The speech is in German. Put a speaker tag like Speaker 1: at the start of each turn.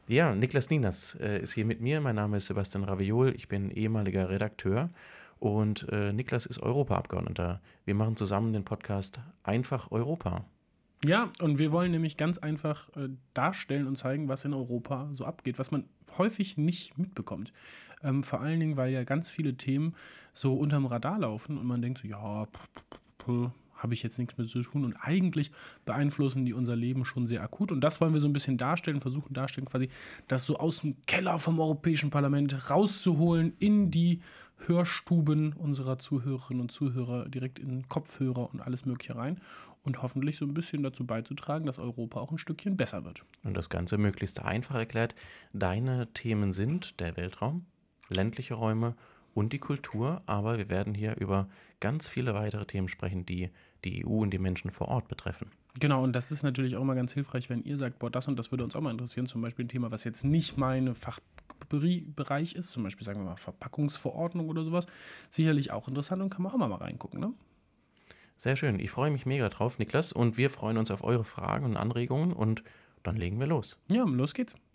Speaker 1: Ja, Niklas Ninas ist hier mit mir. Mein Name ist Sebastian Raviol. Ich bin ehemaliger Redakteur und Niklas ist Europaabgeordneter. Wir machen zusammen den Podcast Einfach Europa.
Speaker 2: Ja, und wir wollen nämlich ganz einfach darstellen und zeigen, was in Europa so abgeht, was man häufig nicht mitbekommt. Vor allen Dingen, weil ja ganz viele Themen so unterm Radar laufen und man denkt so, ja, habe ich jetzt nichts mit zu tun. Und eigentlich beeinflussen die unser Leben schon sehr akut. Und das wollen wir so ein bisschen darstellen, versuchen darstellen quasi, das so aus dem Keller vom Europäischen Parlament rauszuholen in die Hörstuben unserer Zuhörerinnen und Zuhörer, direkt in Kopfhörer und alles Mögliche rein. Und hoffentlich so ein bisschen dazu beizutragen, dass Europa auch ein Stückchen besser wird.
Speaker 1: Und das Ganze möglichst einfach erklärt. Deine Themen sind der Weltraum, ländliche Räume und die Kultur. Aber wir werden hier über ganz viele weitere Themen sprechen, die die EU und die Menschen vor Ort betreffen.
Speaker 2: Genau, und das ist natürlich auch mal ganz hilfreich, wenn ihr sagt, boah, das und das würde uns auch mal interessieren. Zum Beispiel ein Thema, was jetzt nicht mein Fachbereich ist, zum Beispiel sagen wir mal Verpackungsverordnung oder sowas. Sicherlich auch interessant und kann man auch mal reingucken, ne?
Speaker 1: Sehr schön. Ich freue mich mega drauf, Niklas. Und wir freuen uns auf eure Fragen und Anregungen. Und dann legen wir los.
Speaker 2: Ja, los geht's.